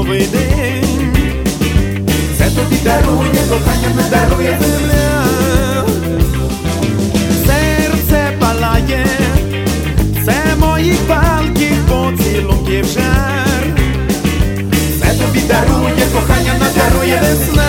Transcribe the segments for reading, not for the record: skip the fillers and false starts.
новий день. Це тобі дарує, кохання не дарує земля. Серце палає, це моїх палких поцілунків жар. Це тобі дарує, кохання не дарує весна.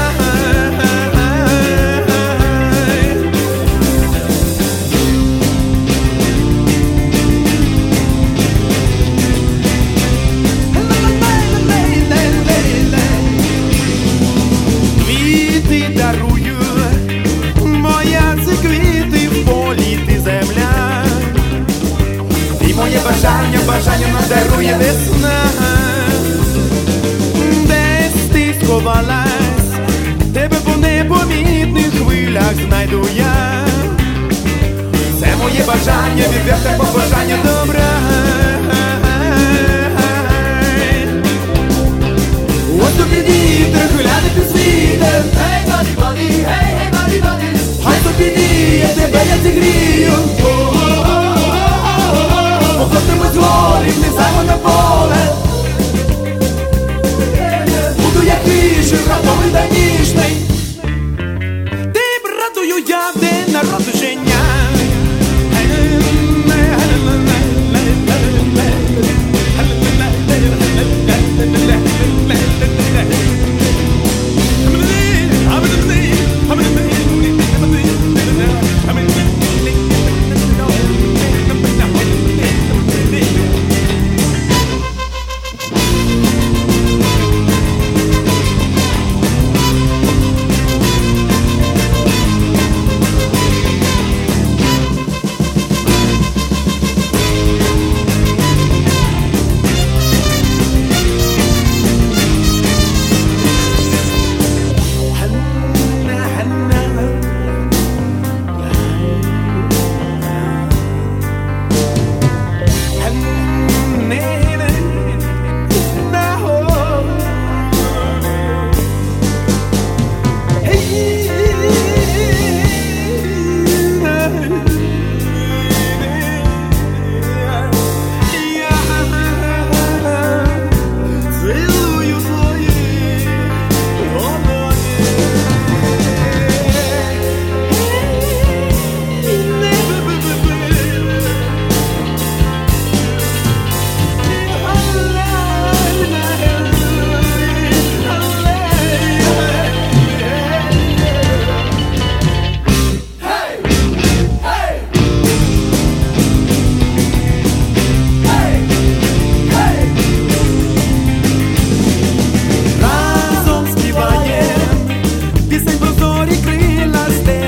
Бажання нам дарує весна. Десь ти сховалась, тебе по непомітних хвилях знайду я. Це моє бажання, відверте побажання добра. Ось тобі вітер, гуляти під світом. Hey, buddy, buddy, hey, hey, buddy, buddy. Хай тобі віє, тебе я зігрію. Походимо з горів, несемо на поле. Буду як вішер, готовий та ніжний. Ти братую я в день народження.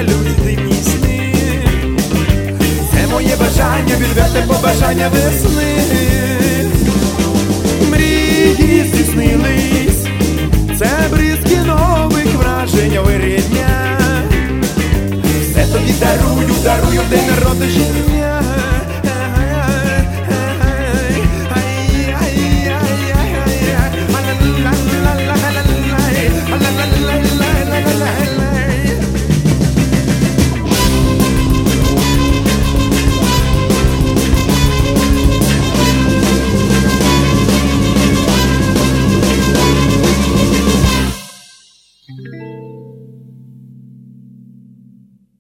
Відверте побажання весни.